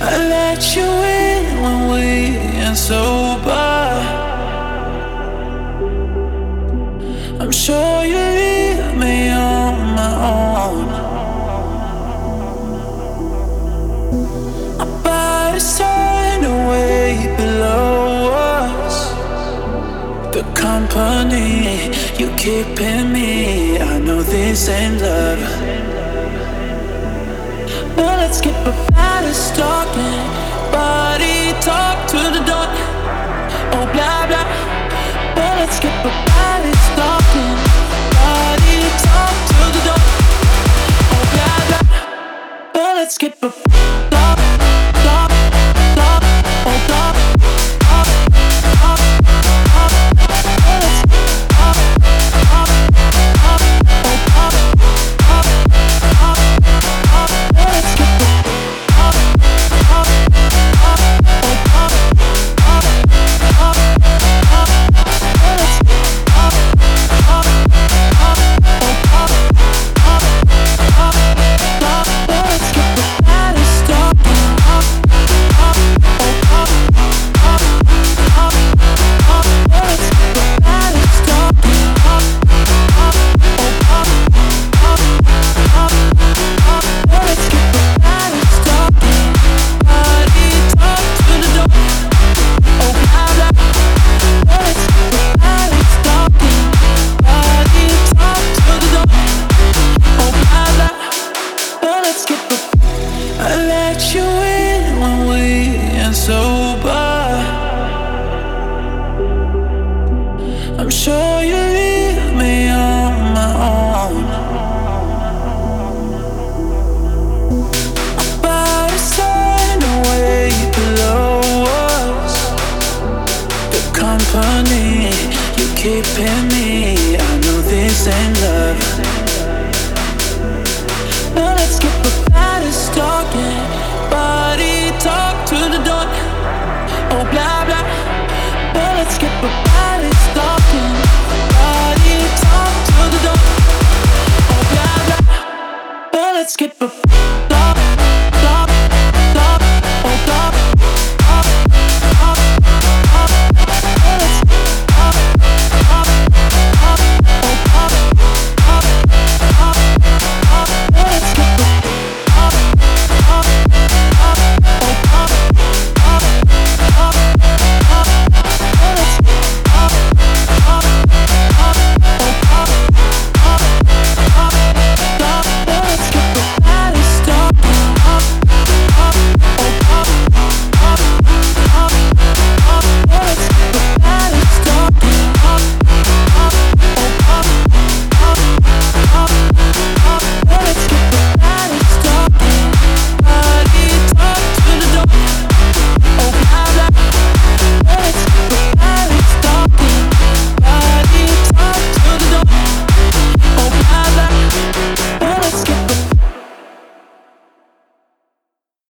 I let you in when we ain't sober. I'm sure you leave me on my own. Our bodies turn away below us. The company you keeping me, I know this ain't love. But let's skip about it, stalking. Body talk to the door. Oh, blah, blah. But let's skip about it, stalking. Body talk to the door. Oh, blah, blah. But let's skip about blah, blah, blah. Oh, blah, blah, blah, blah. But let's blah, blah, blah. Oh, blah, blah, blah, blah. But let's skip about blah, blah, blah. Oh, blah, blah, blah, blah. But let's blah, blah, blah. Oh, blah, blah, blah, blah. But let's skip about it, stalking. Oh, blah, blah, blah, blah. But let's skip about it, stalking. Oh, blah, blah, blah, blah. But let's skip about it, stalking. Body talk to the door. Oh, blah, blah. But let's skip about it, stalking. Body talk to the door. Oh, blah, blah. But let's skip about I let you in when we ain't sober. I'm sure you leave me on my own. Our bodies turn away below us. The company you keeping me, I know this ain't love. But let's skip about it, stalking. Body talk to the door. Oh, blah, blah. But let's skip about it, stalking. Body talk to the door. Oh, blah, blah. But let's skip about blah.